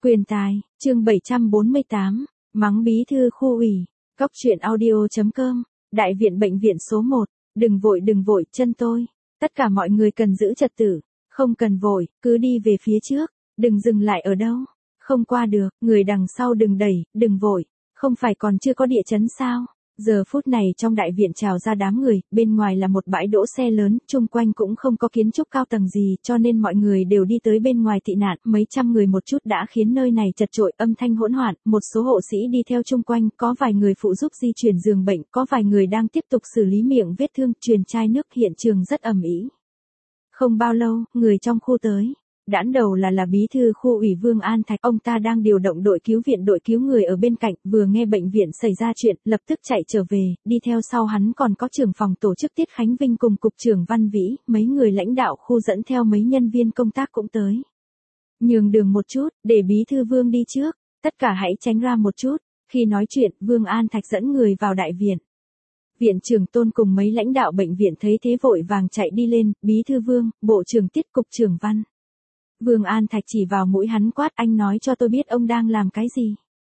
Quyền tài, chương 748, mắng bí thư khu ủy, Cóc truyện audio.com, đại viện bệnh viện số 1, đừng vội, chân tôi. Tất cả mọi người cần giữ trật tự, không cần vội, cứ đi về phía trước, đừng dừng lại ở đâu. Không qua được, người đằng sau đừng đẩy, đừng vội, không phải còn chưa có địa chấn sao? Giờ phút này trong đại viện trào ra đám người, bên ngoài là một bãi đỗ xe lớn, chung quanh cũng không có kiến trúc cao tầng gì, cho nên mọi người đều đi tới bên ngoài tị nạn, mấy trăm người một chút đã khiến nơi này chật chội, âm thanh hỗn loạn, một số hộ sĩ đi theo chung quanh, có vài người phụ giúp di chuyển giường bệnh, có vài người đang tiếp tục xử lý miệng vết thương, truyền chai nước, hiện trường rất ầm ĩ. Không bao lâu, người trong khu tới. Đãn đầu là bí thư khu ủy Vương An Thạch, ông ta đang điều động đội cứu viện, đội cứu người ở bên cạnh, vừa nghe bệnh viện xảy ra chuyện, lập tức chạy trở về, đi theo sau hắn còn có trưởng phòng tổ chức Tiết Khánh Vinh cùng cục trưởng Văn Vĩ, mấy người lãnh đạo khu dẫn theo mấy nhân viên công tác cũng tới. Nhường đường một chút, để bí thư Vương đi trước, tất cả hãy tránh ra một chút. Khi nói chuyện, Vương An Thạch dẫn người vào đại viện. Viện trưởng Tôn cùng mấy lãnh đạo bệnh viện thấy thế vội vàng chạy đi lên, bí thư Vương, bộ trưởng Tiết, cục trưởng Văn. Vương An Thạch chỉ vào mũi hắn quát, anh nói cho tôi biết ông đang làm cái gì.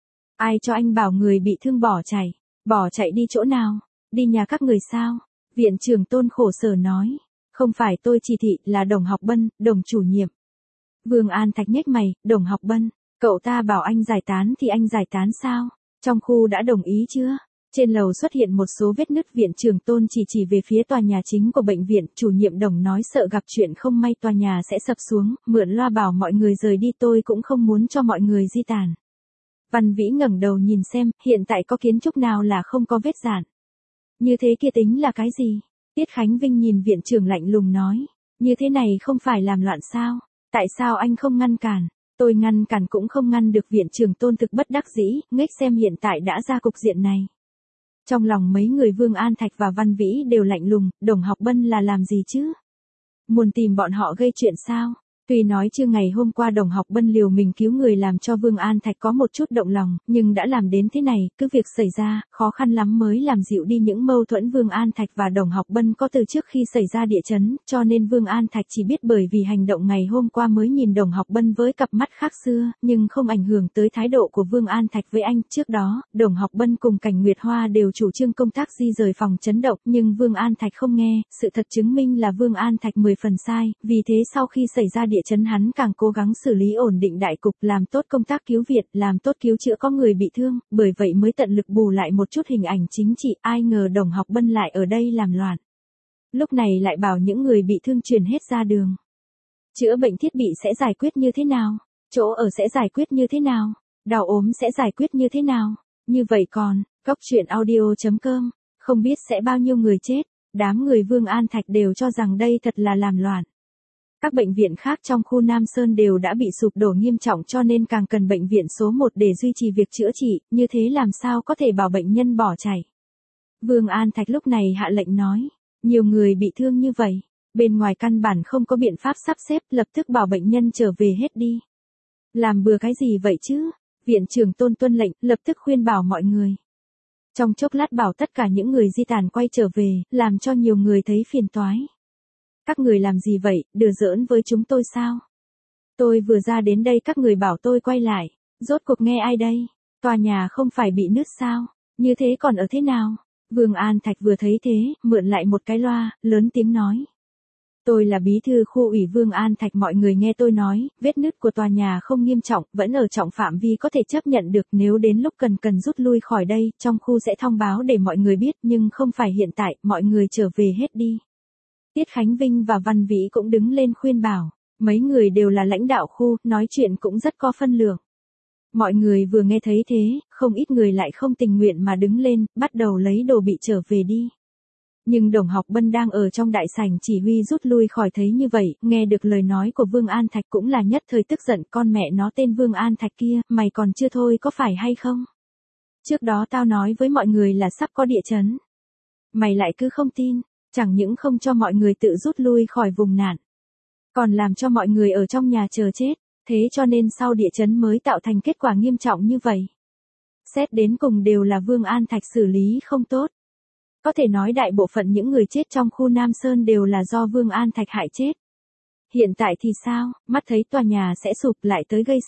Ai cho anh bảo người bị thương bỏ chạy đi chỗ nào, đi nhà các người sao? Viện trưởng Tôn khổ sở nói, không phải tôi chỉ thị, là Đồng Học Bân, Đồng chủ nhiệm. Vương An Thạch nhếch mày, Đồng Học Bân, cậu ta bảo anh giải tán thì anh giải tán sao? Trong khu đã đồng ý chưa? Trên lầu xuất hiện một số vết nứt, viện trưởng Tôn chỉ về phía tòa nhà chính của bệnh viện, chủ nhiệm Đồng nói sợ gặp chuyện không may tòa nhà sẽ sập xuống, mượn loa bảo mọi người rời đi, tôi cũng không muốn cho mọi người di tản. Văn Vĩ ngẩng đầu nhìn xem, hiện tại có kiến trúc nào là không có vết dạn. Như thế kia tính là cái gì? Tiết Khánh Vinh nhìn viện trưởng lạnh lùng nói, như thế này không phải làm loạn sao? Tại sao anh không ngăn cản? Tôi ngăn cản cũng không ngăn được, viện trưởng Tôn thực bất đắc dĩ, nghếch xem hiện tại đã ra cục diện này. Trong lòng mấy người Vương An Thạch và Văn Vĩ đều lạnh lùng, Đồng Học Bân là làm gì chứ? Muốn tìm bọn họ gây chuyện sao? Tuy nói chưa ngày hôm qua Đồng Học Bân liều mình cứu người làm cho Vương An Thạch có một chút động lòng, nhưng đã làm đến thế này, cứ việc xảy ra, khó khăn lắm mới làm dịu đi những mâu thuẫn. Vương An Thạch và Đồng Học Bân có từ trước khi xảy ra địa chấn, cho nên Vương An Thạch chỉ biết bởi vì hành động ngày hôm qua mới nhìn Đồng Học Bân với cặp mắt khác xưa, nhưng không ảnh hưởng tới thái độ của Vương An Thạch với anh. Trước đó, Đồng Học Bân cùng Cảnh Nguyệt Hoa đều chủ trương công tác di rời phòng chấn động, nhưng Vương An Thạch không nghe, sự thật chứng minh là Vương An Thạch 10 phần sai, vì thế sau khi xảy ra địa chấn hắn càng cố gắng xử lý ổn định đại cục, làm tốt công tác cứu viện, làm tốt cứu chữa có người bị thương, bởi vậy mới tận lực bù lại một chút hình ảnh chính trị. Ai ngờ Đồng Học Bân lại ở đây làm loạn. Lúc này lại bảo những người bị thương chuyển hết ra đường. Chữa bệnh thiết bị sẽ giải quyết như thế nào? Chỗ ở sẽ giải quyết như thế nào? Đau ốm sẽ giải quyết như thế nào? Như vậy còn, Cóc truyện audio.com, không biết sẽ bao nhiêu người chết. Đám người Vương An Thạch đều cho rằng đây thật là làm loạn. Các bệnh viện khác trong khu Nam Sơn đều đã bị sụp đổ nghiêm trọng, cho nên càng cần bệnh viện số 1 để duy trì việc chữa trị, như thế làm sao có thể bảo bệnh nhân bỏ chạy. Vương An Thạch lúc này hạ lệnh nói, nhiều người bị thương như vậy, bên ngoài căn bản không có biện pháp sắp xếp, lập tức bảo bệnh nhân trở về hết đi. Làm bừa cái gì vậy chứ? Viện trưởng Tôn tuân lệnh, lập tức khuyên bảo mọi người. Trong chốc lát bảo tất cả những người di tản quay trở về, làm cho nhiều người thấy phiền toái. Các người làm gì vậy, đùa giỡn với chúng tôi sao? Tôi vừa ra đến đây các người bảo tôi quay lại, rốt cuộc nghe ai đây? Tòa nhà không phải bị nứt sao? Như thế còn ở thế nào? Vương An Thạch vừa thấy thế, mượn lại một cái loa, lớn tiếng nói. Tôi là bí thư khu ủy Vương An Thạch, mọi người nghe tôi nói, vết nứt của tòa nhà không nghiêm trọng, vẫn ở trong phạm vi có thể chấp nhận được, nếu đến lúc cần rút lui khỏi đây, trong khu sẽ thông báo để mọi người biết, nhưng không phải hiện tại, mọi người trở về hết đi. Tiết Khánh Vinh và Văn Vĩ cũng đứng lên khuyên bảo, mấy người đều là lãnh đạo khu, nói chuyện cũng rất có phân lượng. Mọi người vừa nghe thấy thế, không ít người lại không tình nguyện mà đứng lên, bắt đầu lấy đồ bị trở về đi. Nhưng Đồng Học Bân đang ở trong đại sảnh chỉ huy rút lui khỏi, thấy như vậy, nghe được lời nói của Vương An Thạch cũng là nhất thời tức giận, con mẹ nó tên Vương An Thạch kia, mày còn chưa thôi có phải hay không? Trước đó tao nói với mọi người là sắp có địa chấn. Mày lại cứ không tin. Chẳng những không cho mọi người tự rút lui khỏi vùng nạn, còn làm cho mọi người ở trong nhà chờ chết, thế cho nên sau địa chấn mới tạo thành kết quả nghiêm trọng như vậy. Xét đến cùng đều là Vương An Thạch xử lý không tốt. Có thể nói đại bộ phận những người chết trong khu Nam Sơn đều là do Vương An Thạch hại chết. Hiện tại thì sao, mắt thấy tòa nhà sẽ sụp lại tới gây sự.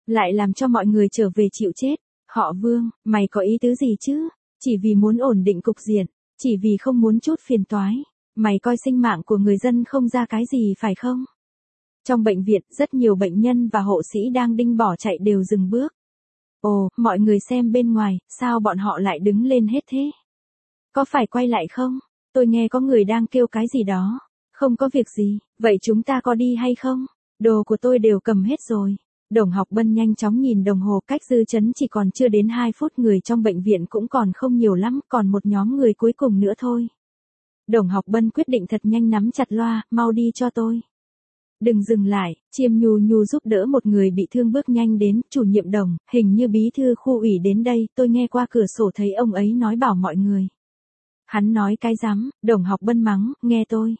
lại làm cho mọi người trở về chịu chết. Họ Vương, mày có ý tứ gì chứ? Chỉ vì muốn ổn định cục diện, chỉ vì không muốn chút phiền toái. Mày coi sinh mạng của người dân không ra cái gì phải không? Trong bệnh viện, rất nhiều bệnh nhân và hộ sĩ đang đinh bỏ chạy đều dừng bước. Ồ, mọi người xem bên ngoài, sao bọn họ lại đứng lên hết thế? Có phải quay lại không? Tôi nghe có người đang kêu cái gì đó. Không có việc gì, vậy chúng ta có đi hay không? Đồ của tôi đều cầm hết rồi. Đồng Học Bân nhanh chóng nhìn đồng hồ, cách dư chấn chỉ còn chưa đến 2 phút, người trong bệnh viện cũng còn không nhiều lắm, còn một nhóm người cuối cùng nữa thôi. Đồng Học Bân quyết định thật nhanh nắm chặt loa, mau đi cho tôi. Đừng dừng lại, Chiêm Nhu Nhu giúp đỡ một người bị thương bước nhanh đến, chủ nhiệm Đồng, hình như bí thư khu ủy đến đây, tôi nghe qua cửa sổ thấy ông ấy nói bảo mọi người. Hắn nói cái rắm, Đồng Học Bân mắng, nghe tôi.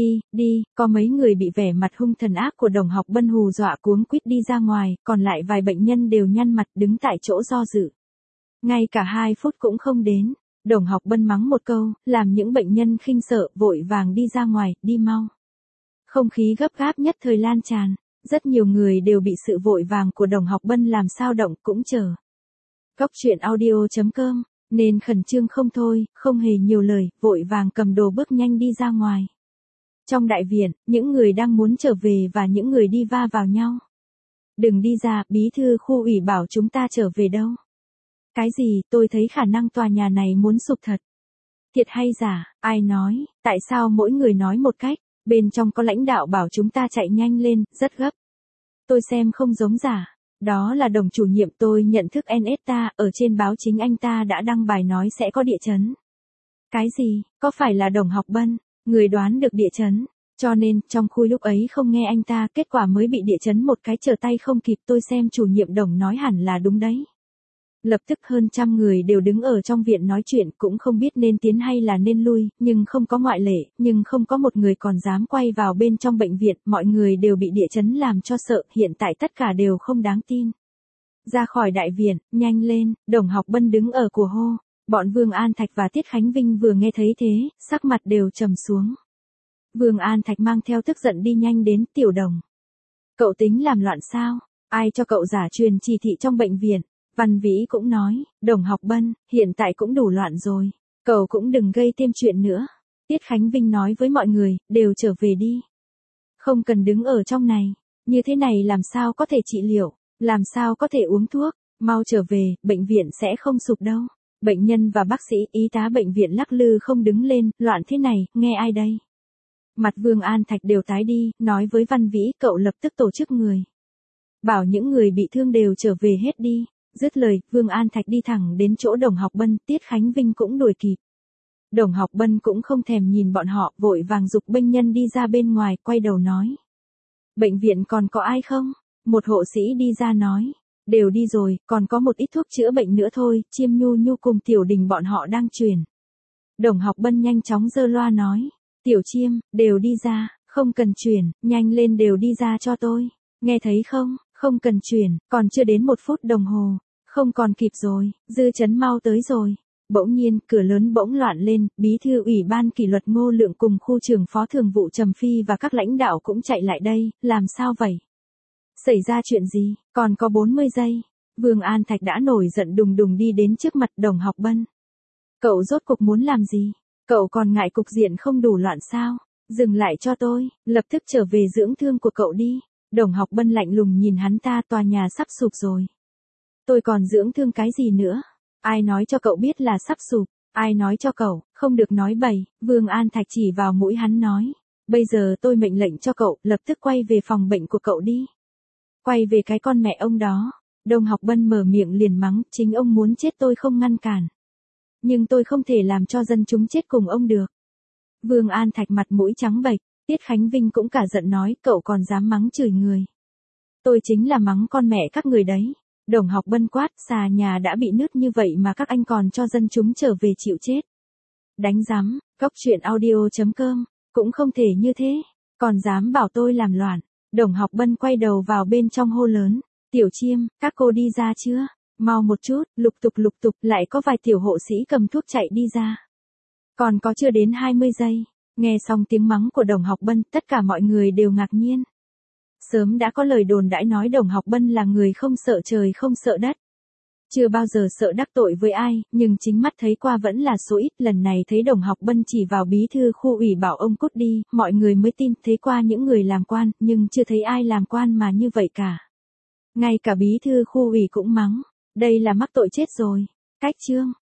Đi, có mấy người bị vẻ mặt hung thần ác của Đồng Học Bân hù dọa cuống quýt đi ra ngoài, còn lại vài bệnh nhân đều nhăn mặt đứng tại chỗ do dự. Ngay cả 2 phút cũng không đến, Đồng Học Bân mắng một câu, làm những bệnh nhân khinh sợ vội vàng đi ra ngoài, đi mau. Không khí gấp gáp nhất thời lan tràn, rất nhiều người đều bị sự vội vàng của Đồng Học Bân làm sao động cũng chờ. Góc truyện audio.com, nên khẩn trương không thôi, không hề nhiều lời, vội vàng cầm đồ bước nhanh đi ra ngoài. Trong đại viện, những người đang muốn trở về và những người đi va vào nhau. Đừng đi ra, bí thư khu ủy bảo chúng ta trở về đâu. Cái gì, tôi thấy khả năng tòa nhà này muốn sụp thật. Thiệt hay giả, ai nói, tại sao mỗi người nói một cách, bên trong có lãnh đạo bảo chúng ta chạy nhanh lên, rất gấp. Tôi xem không giống giả, đó là Đồng chủ nhiệm, tôi nhận thức NSTA, ở trên báo chính anh ta đã đăng bài nói sẽ có địa chấn. Cái gì, có phải là Đồng Học Bân? Người đoán được địa chấn, cho nên trong khui lúc ấy không nghe anh ta, kết quả mới bị địa chấn một cái trở tay không kịp. Tôi xem chủ nhiệm Đồng nói hẳn là đúng đấy. Lập tức hơn trăm người đều đứng ở trong viện nói chuyện, cũng không biết nên tiến hay là nên lui, nhưng không có ngoại lệ, nhưng không có một người còn dám quay vào bên trong bệnh viện, mọi người đều bị địa chấn làm cho sợ, hiện tại tất cả đều không đáng tin. Ra khỏi đại viện, nhanh lên, Đồng Học Bân đứng ở cửa hô. Bọn Vương An Thạch và Tiết Khánh Vinh vừa nghe thấy thế, sắc mặt đều trầm xuống. Vương An Thạch mang theo tức giận đi nhanh đến, Tiểu Đồng. Cậu tính làm loạn sao? Ai cho cậu giả truyền chỉ thị trong bệnh viện? Văn Vĩ cũng nói, Đồng Học Bân, hiện tại cũng đủ loạn rồi. Cậu cũng đừng gây thêm chuyện nữa. Tiết Khánh Vinh nói với mọi người, đều trở về đi. Không cần đứng ở trong này. Như thế này làm sao có thể trị liệu, làm sao có thể uống thuốc. Mau trở về, bệnh viện sẽ không sụp đâu. Bệnh nhân và bác sĩ, y tá bệnh viện lắc lư không đứng lên, loạn thế này, nghe ai đây? Mặt Vương An Thạch đều tái đi, nói với Văn Vĩ, cậu lập tức tổ chức người. Bảo những người bị thương đều trở về hết đi. Dứt lời, Vương An Thạch đi thẳng đến chỗ Đồng Học Bân, Tiết Khánh Vinh cũng đuổi kịp. Đồng Học Bân cũng không thèm nhìn bọn họ, vội vàng giục bệnh nhân đi ra bên ngoài, quay đầu nói. Bệnh viện còn có ai không? Một hộ sĩ đi ra nói. Đều đi rồi, còn có một ít thuốc chữa bệnh nữa thôi, Chiêm Nhu Nhu cùng Tiểu Đình bọn họ đang truyền. Đồng Học Bân nhanh chóng giơ loa nói. Tiểu Chiêm, đều đi ra, không cần truyền, nhanh lên đều đi ra cho tôi. Nghe thấy không, không cần truyền, còn chưa đến 1 phút đồng hồ. Không còn kịp rồi, dư chấn mau tới rồi. Bỗng nhiên, cửa lớn bỗng loạn lên, bí thư ủy ban kỷ luật Ngô Lượng cùng khu trưởng phó thường vụ Trầm Phi và các lãnh đạo cũng chạy lại đây, làm sao vậy? Xảy ra chuyện gì, còn có 40 giây. Vương An Thạch đã nổi giận đùng đùng đi đến trước mặt Đồng Học Bân. Cậu rốt cục muốn làm gì? Cậu còn ngại cục diện không đủ loạn sao? Dừng lại cho tôi, lập tức trở về dưỡng thương của cậu đi. Đồng Học Bân lạnh lùng nhìn hắn ta, tòa nhà sắp sụp rồi. Tôi còn dưỡng thương cái gì nữa? Ai nói cho cậu biết là sắp sụp? Ai nói cho cậu, không được nói bậy? Vương An Thạch chỉ vào mũi hắn nói. Bây giờ tôi mệnh lệnh cho cậu, lập tức quay về phòng bệnh của cậu đi. Quay về cái con mẹ ông đó. Đồng Học Bân mở miệng liền mắng, chính ông muốn chết tôi không ngăn cản. Nhưng tôi không thể làm cho dân chúng chết cùng ông được. Vương An Thạch mặt mũi trắng bệch, Tiết Khánh Vinh cũng cả giận nói, cậu còn dám mắng chửi người. Tôi chính là mắng con mẹ các người đấy. Đồng Học Bân quát, xà nhà đã bị nứt như vậy mà các anh còn cho dân chúng trở về chịu chết. Đánh rắm, góc truyện audio.com, cũng không thể như thế, còn dám bảo tôi làm loạn. Đồng Học Bân quay đầu vào bên trong hô lớn, Tiểu Chiêm, các cô đi ra chưa? Mau một chút, lục tục, lại có vài tiểu hộ sĩ cầm thuốc chạy đi ra. Còn có chưa đến 20 giây, nghe xong tiếng mắng của Đồng Học Bân, tất cả mọi người đều ngạc nhiên. Sớm đã có lời đồn đãi nói Đồng Học Bân là người không sợ trời không sợ đất. Chưa bao giờ sợ đắc tội với ai, nhưng chính mắt thấy qua vẫn là số ít. Lần này thấy Đồng Học Bân chỉ vào bí thư khu ủy bảo ông cút đi, mọi người mới tin. Thấy qua những người làm quan, nhưng chưa thấy ai làm quan mà như vậy cả. Ngay cả bí thư khu ủy cũng mắng, đây là mắc tội chết rồi. Cách chương